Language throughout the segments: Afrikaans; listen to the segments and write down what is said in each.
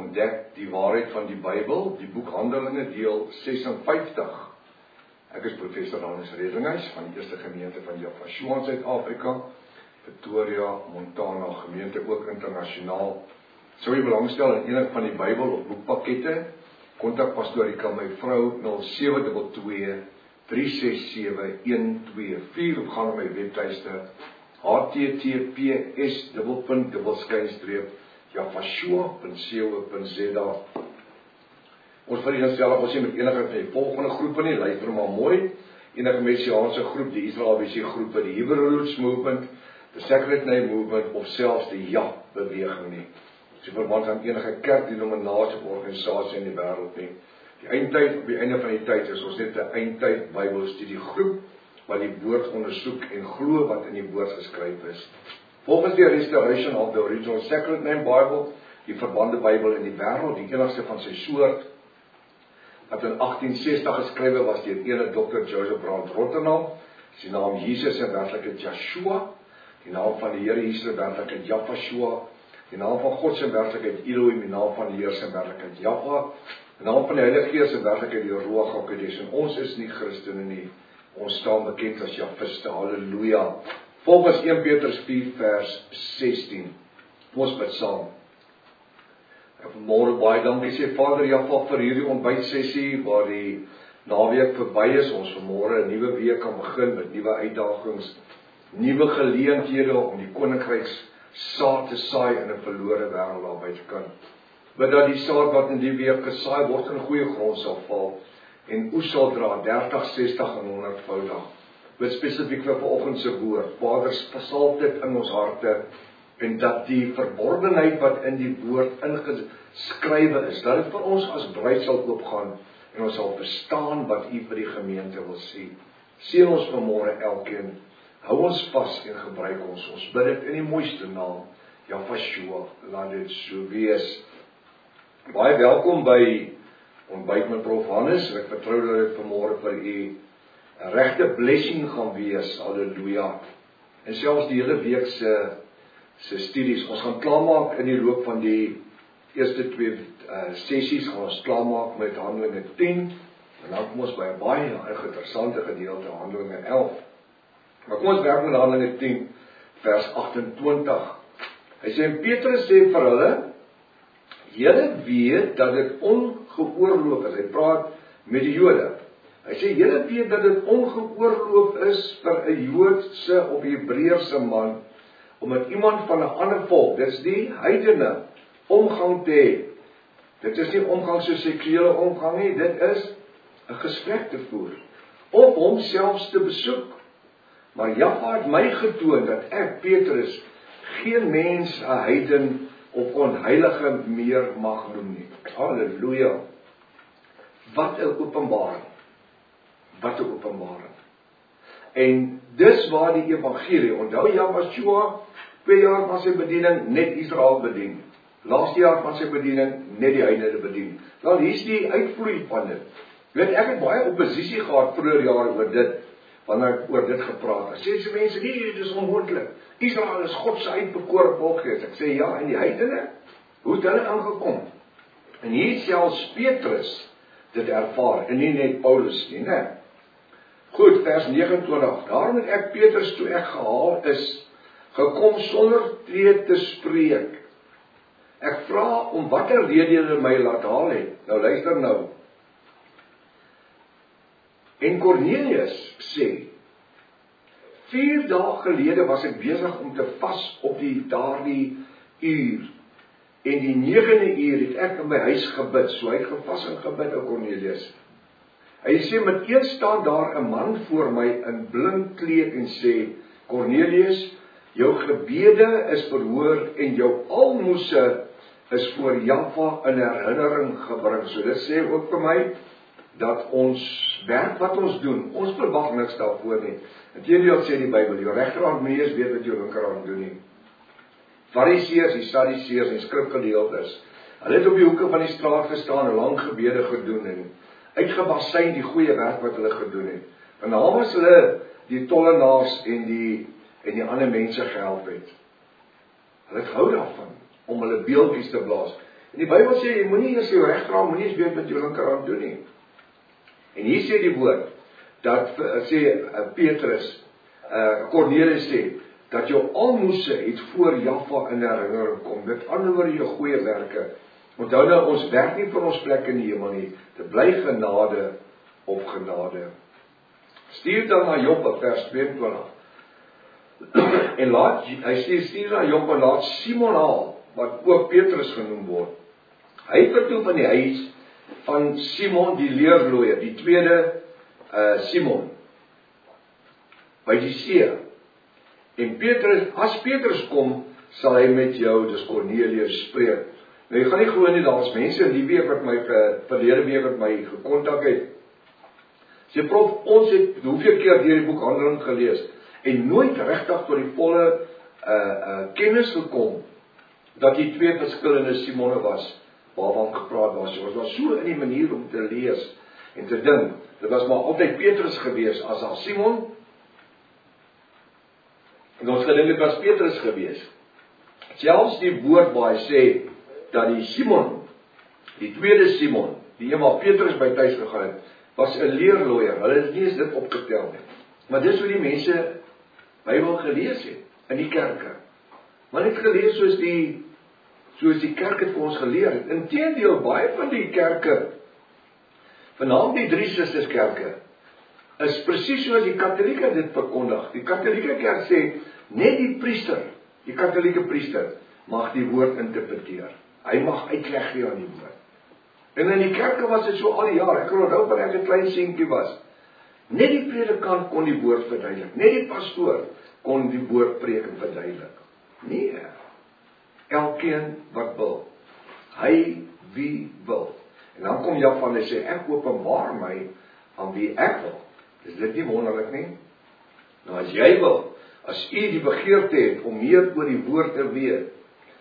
ontdek die waarheid van die Bybel, die boek Handelinge deel 56. Ek is professor Hannes Redinghuis van die Eerste Gemeente van Jaffa in Suid-Afrika, Pretoria, Montana gemeente, ook internasionaal. Sou jy belangstel in enig van die Bybel of boekpakkette, kontak pastoorika my vrou 0722 367 124 of gaan op my webtuiste https://jaffashua.co.za. Ons verenig self ons nie met enige van die volgende groepe nie, luister maar mooi. Enige messiaanse groep, die Israel-ABC groepe, die Hebrew Roots Movement, the Sacred Name Movement of selfs die Ja-beweging nie. Sy verband aan enige kerk, denominasie of organisasie in die wêreld nie. Die eindtyd, op die einde van die tyd is ons net 'n eindtyd Bybelstudiegroep wat die woord ondersoek en glo wat in die woord geskryf is. Volgens die Restoration of the Original Sacred Name Bible, die verbande Bybel in die wêreld, die enigste van sy soort, wat in 1860 geskrywe was deur ene Dr. Joseph Brand Rotterdam, sy naam Jesus en werklikheid Joshua, die naam van die Here Jesus en werklikheid Jaffashua, die naam van God se werklikheid Elohim, die naam van die Heer se werklikheid Jaffa, die naam van die Heilige Gees se werklikheid die Ruach HaKodesh. En ons is nie Christene nie, ons staan bekend as Jaffiste, halleluja. Volgens 1 Petrus 4 vers 16, ons bid saam. Vanmôre baie dankie sê Vader Jaffa vir hierdie ontbytsessie waar die naweek verby is, ons vanmôre 'n nuwe week kan begin met nuwe uitdagings, nuwe geleenthede om die koninkryks saad te saai in 'n verlore wêreld daar buitekant. Bid dat die saad wat in die week gesaai word in goeie grond sal val en oes sal dra 30, 60 en 100voudig. Bid spesifiek vir vanoggend se woord. Vader, sal dit in ons harte en dat die verborgenheid wat in die woord ingeskrywe is, dat dit vir ons as bruid sal oopgaan en ons sal verstaan wat U vir die gemeente wil sê. Seën ons vanmôre elkeen. Hou ons vas en gebruik ons. Ons bid dit in die mooiste naam, Jaffashua, laat dit so wees. Baie welkom by ontbyt met Prof Hannes. Ek vertrou dat dit vanmôre vir u 'n regte blessing gaan wees. Halleluja. En selfs die hele week se studies. Ons gaan klaarmaak in die loop van die eerste 2 sessies gaan ons klaarmaak met Handelinge 10 en dan kom ons by 'n baie interessante gedeelte Handelinge 11. Maar kom ons werk met Handelinge 10 vers 28. Hy sê en Petrus sê vir hulle: julle weet dat dit ongeoorloof is. Hy praat met die Jode. Hy sê julle weet dat dit ongeoorloof is vir 'n Joodse of Hebreëse man om met iemand van 'n ander volk, dit is die heidene, omgang te hê. Dit is nie omgang so seksuele omgang nie, dit is 'n gesprek te voer of hom selfs te besoek. Maar Jaffa het my getoon dat ek, Petrus, geen mens 'n heiden of onheilige meer mag noem nie. Halleluja. Wat 'n openbaring. Wat 'n openbaring. En dis waar die evangelie, onthou Jaffashua, 2 jaar van sy bediening net Israel bedien. Laaste jaar van sy bediening net die heidene bedien. Wel, hier's die uitvloei van dit. Weet, ek het baie oppositie gehad vroeër jare oor dit, wanneer ek oor dit gepraat het. Sê se mense, nee, dit is onmoontlik. Israel is God se uitbekore volk gewees. Ek sê ja, en die heidene, hoe het hulle aangekom? En hier selfs Petrus dit ervaar, en nie net Paulus nie, né? Goed, vers 29. Daarom het ek Petrus toe ek gehaal is, gekom sonder te spreek. Ek vra om watter rede julle my laat haal het. Nou luister nou. En Cornelius sê, 4 dae gelede was ek besig om te vas op daardie uur. En die 9de uur het ek in my huis gebid. So hy het gevas en gebid, ou Cornelius. Hy sê, meteen staan daar 'n man voor my in blink kleed en sê, Cornelius, jou gebede is verhoor en jou almoses is voor Jaffa in herinnering gebring. So dit sê ook vir my, dat ons werk wat ons doen, ons verwag niks daarvoor nie. Inteendeel sê die Bybel, jou regterhand moet eers weet wat jou linkerhand doen nie. Fariseërs, die Sadduseërs en skrifgeleerdes, hulle het op die hoeke van die straat gestaan en lang gebede gedoen en uitgebasyn die goeie werk wat hulle gedoen het. En namens hulle die tollenaars en die ander mense gehelp het. Hulle het gehou daarvan om hulle beeldjies te blaas. En die Bybel sê, jy moenie eers jou regterhand, moenie eens weet wat jou linkerhand doen nie. En hier sê die woord, dat sê Petrus, Cornelius sê, dat jou almoese het voor Jaffa in herinnering kom, met ander woorde jou goeie werke. Onthou nou, ons werk nie vir ons plek in die hemel nie, dit bly genade op genade. Stuur dan na Joppa, vers 22. En hy stuur na Joppa, laat Simon haal, wat ook Petrus genoem word. Hy vertoef in die huis van Simon die leerlooier, die tweede Simon, by die see. En as Petrus kom, sal hy met jou, dis Cornelius, spreek. Nou, jy gaan nie glo nie, daar is mense in die week wat my, verlede week wat my gekontak het. Sê, prof, ons het hoeveel keer deur die boek Handelinge gelees, en nooit regtig tot die volle kennis gekom, dat die twee verskillende Simone was, waarvan gepraat was. Ons was so in die manier om te lees, en te dink, dit was maar altyd Petrus gewees, as al Simon, en ons gedink het was Petrus gewees. Selfs die woord waar hy sê, dat die Simon, die tweede Simon, die een waar Petrus by thuis gegaan het, was 'n leerlooier, hulle het nie eens dit opgetel nie. Maar dis hoe die mense Bybel gelees het, in die kerke. Maar net gelees soos die kerk het vir ons geleer het. Inteendeel, baie van die kerke, veral die drie susterskerke, is presies soos die Katolieke dit verkondig. Die Katolieke kerk sê, net die priester, die Katolieke priester, mag die woord interpreteer. Hy mag uitleg gee aan die woord. En in die kerke was dit so al die jaar, ek kan onthou wanneer ek 'n klein seentjie was. Net die predikant kon die woord verduidelik, net die pastoor kon die woord preek en verduidelik. Nee, elkeen wat wil, hy wie wil. En dan kom Jaffa en hy sê, ek openbaar my aan wie ek wil. Is dit nie wonderlik nie? Nou as jy wil, as u die begeerte het om meer oor die woord te weet,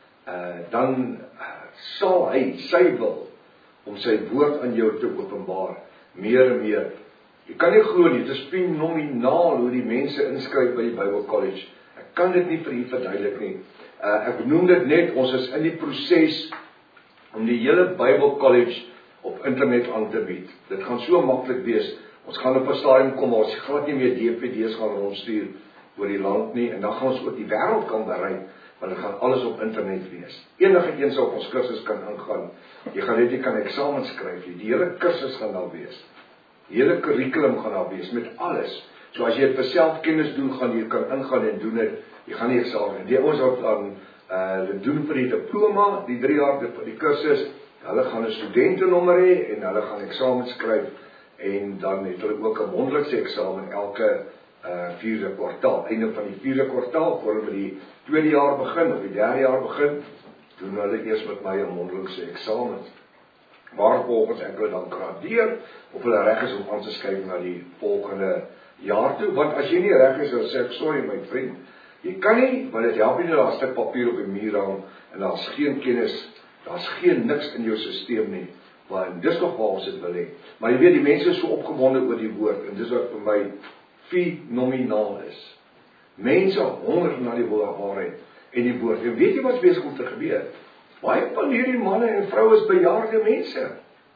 dan sal hy, sy wil, om sy woord aan jou te openbaar, meer en meer. Jy kan nie glo nie, dit is fenomenaal hoe die mense inskryf by die Bible College. Ek kan dit nie vir u verduidelik nie. Ek noem dit net, ons is in die proses om die hele Bible College op internet aan te bied. Dit gaan so maklik wees. Ons gaan op 'n stadium kom, ons glad nie meer DVD's gaan rondstuur oor die land nie, en dan gaan ons ook die wêreld kan bereik, want dit gaan alles op internet wees. Enige een sal op ons kursus kan ingaan. Jy kan eksamen skryf, die hele kursus gaan daar wees. Die hele curriculum gaan daar wees, met alles. So as jy dit vir selfkennis doen, gaan jy kan ingaan en doen dit, jy gaan nie eksamen. Die ouens wat dan doen vir die diploma, die 3 jaar vir die kursus, hulle gaan 'n studentenommer hê, en hulle gaan eksamen skryf, en dan het hulle ook 'n mondelikse eksamen elke 4de kwartaal. Einde van die 4de kwartaal, voor hulle die 2de jaar begin, of die 3de jaar begin, doen hulle eers met my 'n mondelikse eksamen. Waarvolgens ek hulle dan gradeer, of hulle reg is om aan te skryf na die volgende jaar toe. Want as jy nie reg is, dan sê ek, sorry my vriend, jy kan nie, want dit help nie, daar 'n stuk papier op die muur hang, en daar's geen kennis, daar's geen niks in jou stelsel nie. Want dis nog waar ons dit wil hê. Maar jy weet, die mense is so opgewonde oor die woord, en dis wat vir my fenomenaal is. Mense honger na die waarheid en die woord. En weet jy wat besig om te gebeur? Baie van hierdie manne en vroue is bejaarde mense.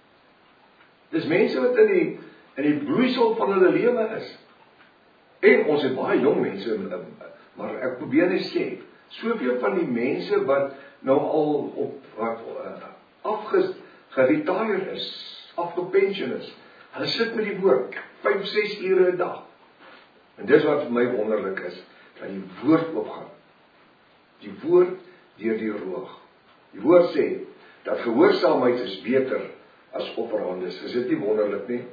Dis mense wat in die bloeisel van hulle lewe is. En ons het baie jong mense, maar ek probeer net sê, soveel van die mense wat nou al geretired is, afgepension is, hulle sit met die woord, 5-6 ure 'n dag. En dis wat vir my wonderlik is, dat die woord opgaan. Die woord deur die roog. Die woord sê, dat gehoorsaamheid is beter as offerhandes. Is dit nie wonderlik nie?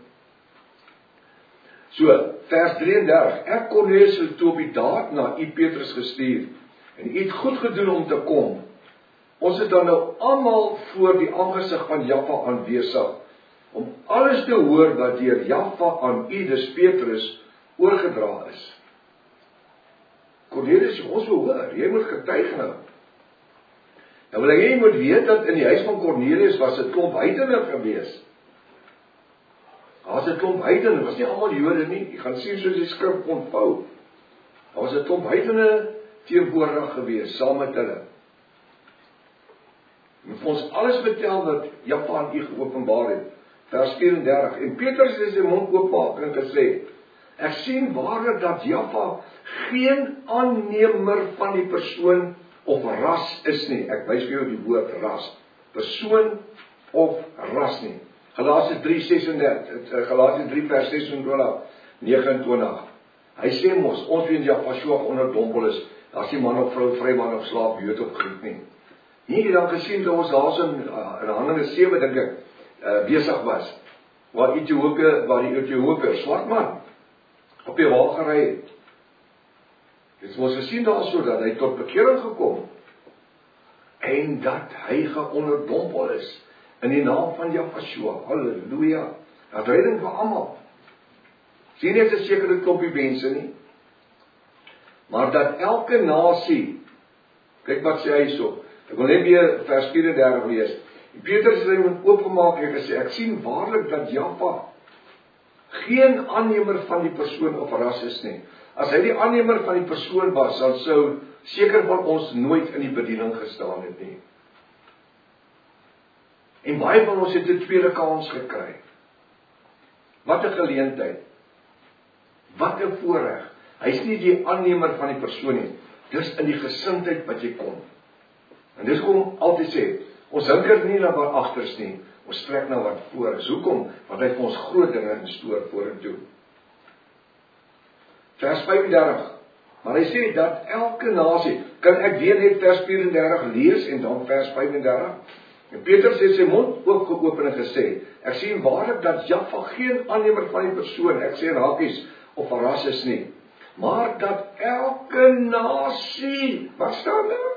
So, vers 33, ek Cornelius het toe op die daad na u Petrus gestuur, en u het goed gedoen om te kom. Ons het dan nou almal voor die aangesig van Jaffa aanwesig, om alles te hoor wat deur Jaffa aan u, dus Petrus, oorgedra is. Cornelius, ons wil hoor, jy moet getuig nou. Nou wil jy moet weet dat in die huis van Cornelius was 'n klomp heidene gewees. Daar was 'n klomp heidene, was nie almal Jode nie. Jy gaan sien soos die skrif ontvou. Daar was 'n klomp heidene teenwoordig gewees, saam met hulle. En vir ons alles vertel wat Jaffa aan u geopenbaar het. Vers 34. En Petrus het sy mond oopmaak en gesê, ek sien waarlik dat Jaffa geen aannemer van die persoon of ras is nie. Ek wys vir jou die woord ras. Persoon of ras nie. Galasiërs 3:36, Galasiërs 3 vers 26, 29. Hy sê mos, ons weet Jaffa onderdompel is, as die man of vrou, vryman of slaaf, Jood of Griek nie. Hier het dan gesien dat ons daar in Handelinge 7 dink ek, besig was, waar die Ethiopiër, swart man, op die wa gery het. Dit was gesien daarso dat hy tot bekering gekom, en dat hy geonderdompel is, in die naam van Jahshua, halleluja, dat redding vir almal. Sien nie 'n sekere klompie mense nie, maar dat elke nasie, kyk wat sê hy so, ek wil net weer vers 34 lees, Petrus het hom oopgemaak en gesê, ek sien waarlik dat Jaffa geen aannemer van die persoon of ras is nie. As hy die aannemer van die persoon was, dan sou seker van ons nooit in die bediening gestaan het nie. En baie van ons het 'n tweede kans gekry. Wat 'n geleentheid. Wat 'n voorreg. Hy's nie die aannemer van die persoon nie. Dis in die gesindheid wat jy kom. En dis kom altyd sê, ons hinker nie na wat agters nie, ons trek na wat voor is. Hoekom? Want hy vir ons groot dinge instoor vorentoe. Vers 35. Maar hy sê dat elke nasie, kan ek weer net vers 34 lees en dan vers 35? En Petrus het sy mond oopgeopen en gesê, ek sien waarlik dat Jaffa geen aannemer van die persoon, ek sê in hakies, of 'n ras is nie, maar dat elke nasie, wat staan daar?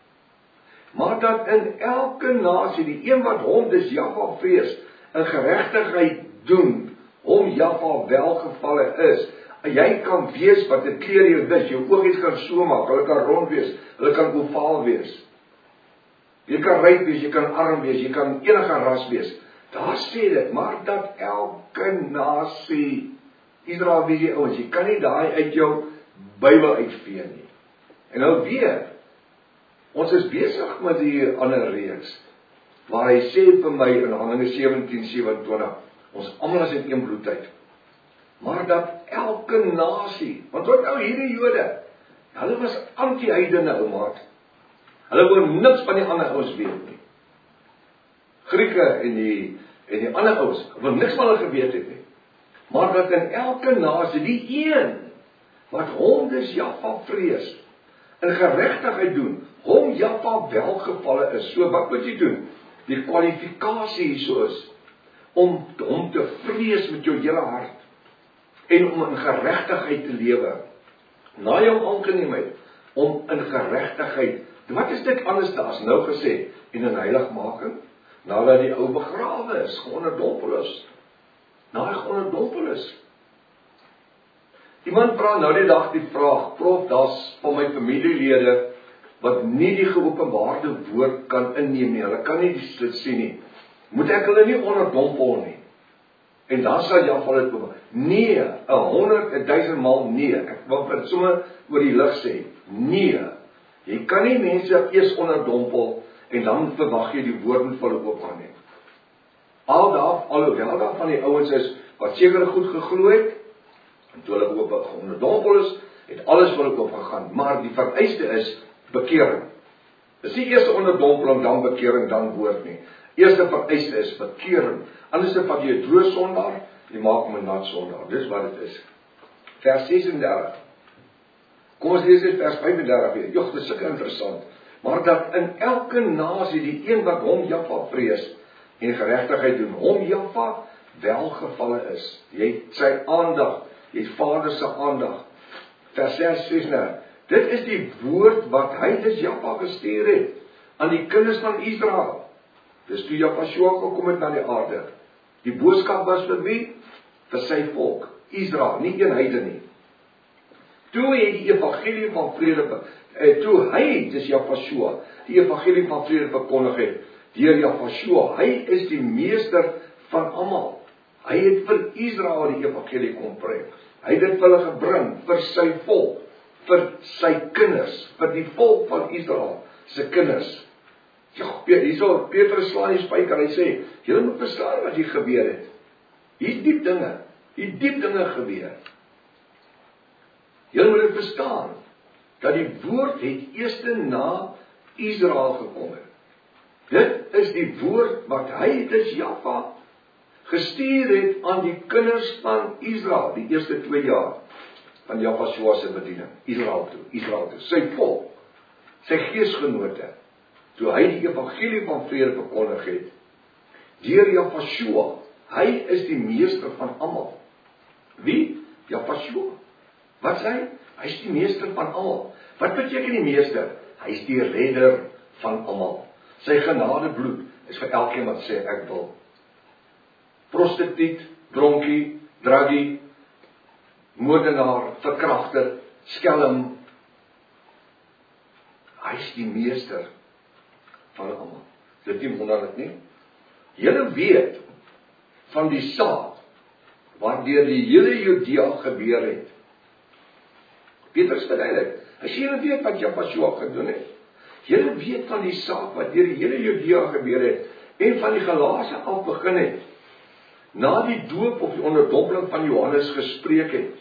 Maar dat in elke nasie, die een wat hom, dis Jaffa vrees, in geregtigheid doen, hom Jaffa welgevalle is. Jy kan wees wat 'n kleur jy wys, jou oogies kan so maak, hulle kan rond wees, hulle kan ovaal wees. Jy kan ryk wees, jy kan arm wees, jy kan enige ras wees. Daar sê dit, maar dat elke nasie, Israel wie die ouens, jy kan nie daai uit jou Bybel uitvee nie. En nou weer, ons is besig met die ander reeks, waar hy sê vir my in Handelinge 17:27, ons almal is in een bloedtyd. Maar dat elke nasie, want wat nou hierdie Jode, hulle was anti-heidene ou maat. Hulle wou niks van die ander ouens weet nie. Grieke en die ander ouens, wou niks van hulle geweet het nie. Maar dat in elke nasie, die een, wat hom dus Jaffa vrees, in geregtigheid doen, hom Jaffa welgevalle is. So wat moet jy doen? Die kwalifikasie hierso is, om hom te vrees met jou hele hart, en om in geregtigheid te lewe, na jou aangeneemheid, om in geregtigheid, wat is dit anders as nou gesê, en in heiligmaking, nadat die ou begrawe is, geonderdompel is, nadat hy geonderdompel is. Iemand vra nou die dag die vraag, prof, daar's van my familielede, wat nie die geopenbaarde woord kan inneem nie, hulle kan nie dit sien nie, moet ek hulle nie onderdompel nie, en dan sal Jaffa dit kom, nee, 100, 1000 maal nee, ek wil dit sommer oor die lig sê, nee, jy kan nie mense eers onderdompel, en dan verwag jy die woorden van hulle oop gaan neem. Alhoewel daar van die ouens is, wat seker goed geglo het, en toe hulle oop onderdompel is, het alles vir hulle oop gegaan, maar die vereiste is, bekering. Dis nie eers onderdompeling, dan bekering, dan woord nie. Eerste vereiste is bekering. Anders vat jy 'n droë sondaar, jy maak hom 'n nat sondaar. Dis wat dit is. Vers 36. Kom ons lees dit vers 35 weer. Jogg, dit is sulke interessant. Maar dat in elke nasie die een wat hom Jaffa vrees en geregtigheid doen, hom Jaffa welgevalle is. Jy het sy aandag, jy het Vader se aandag. Vers 36. Dit is die woord wat hy dis Jaffa gestuur het aan die kinders van Israel. Dis toe Jahshua gekom het na die aarde. Die boodskap was vir wie? Vir sy volk, Israel, nie een heiden nie. Toe hy die evangelie van vrede, toe hy, dis Jahshua, die evangelie van vrede verkondig het, deur Jahshua, hy is die meester van almal. Hy het vir Israel die evangelie kom bring. Hy het dit vir hulle gebring, vir sy volk, vir sy kinders, vir die volk van Israel, sy kinders. Ja, hierso Petrus slaan die spyker, hy sê, julle moet verstaan wat hier gebeur het. Hier diep dinge gebeur. Julle moet dit verstaan, dat die woord het eers na Israel gekom het. Dit is die woord wat hy, dis Jahwe, gestuur het aan die kinders van Israel, die eerste 2 jaar van Jahwe se bediening, Israel toe, sy volk, sy geesgenote, toe hy die evangelie van vrede verkondig het, deur Jahwe, hy is die meester van almal. Wie? Jahwe. Wat sê hy? Hy is die meester van almal. Wat beteken die meester? Hy is die redder van almal. Sy genadebloed is vir elkeen wat sê ek wil. Prostituut, dronkie, druggie, moordenaar, verkragter, skelm. Hy is die meester van almal. Dit nie wonderlik nie. Julle weet van die saad waardeur die hele Judea gebeur het. Petrus verduidelik. As julle weet wat Jahwe gedoen het. Julle weet van die saad wat deur die hele Judea gebeur het en van die Galase af begin het. Na die doop of die onderdompeling van Johannes gespreek het.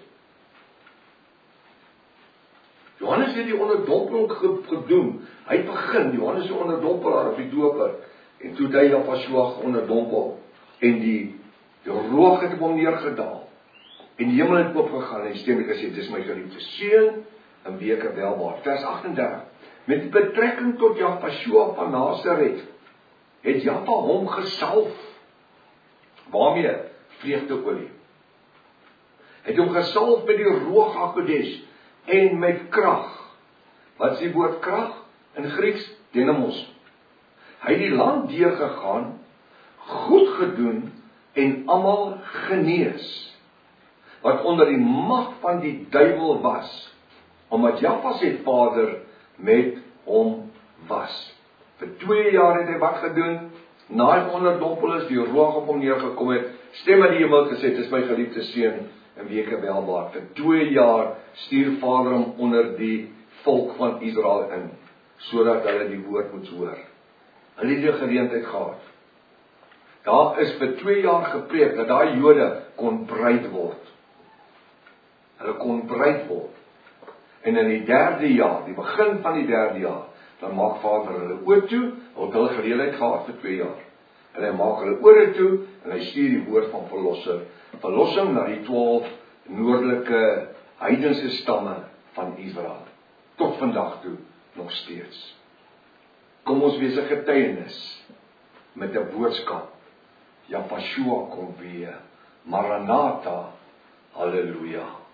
Johannes het die onderdompeling gedoen. Hy het begin, Johannes die onderdompelaar of die doper. En toe hy Jahwe onderdompel. En die rook het op hom neergedaal. En die hemel het oopgegaan en die stem het gesê, dis my geliefde seun, in wie ek welbaar. Vers 38. Met betrekking tot Jahwe van Nasaret, het Jahwe hom gesalf. Waarmee? Vreugdeolie. Het hom gesalf met die Ruach HaKodesh en met krag. Wat is die woord krag? In Grieks, dynamos. Hy het die land deurgegaan, goed gedoen en almal genees, wat onder die mag van die duiwel was, omdat Jahwe sy vader met hom was. Vir 2 jaar het hy wat gedoen? Na hy onderdompel is, die roog op hom neergekom het, stem uit die hemel gesê, dis my geliefde seun, en wie ek welbaar. Vir 2 jaar stuur Vader hom onder die volk van Israel in, sodat hulle die woord moet hoor. Hulle het die geleentheid gehad. Daar is vir 2 jaar gepreek, dat daai Jode kon breed word. Hulle kon breed word. En in die 3de jaar, die begin van die 3de jaar, dan maak Vader hulle oor toe, want hulle geleentheid gehad vir 2 jaar. En hy maak hulle oor toe, en hy stuur die woord van verlossing na die 12 noordelike heidense stamme van Israel. Tot vandag toe, nog steeds. Kom ons wees 'n getuienis, met 'n boodskap, Jahwe kom weer, Maranatha, halleluja.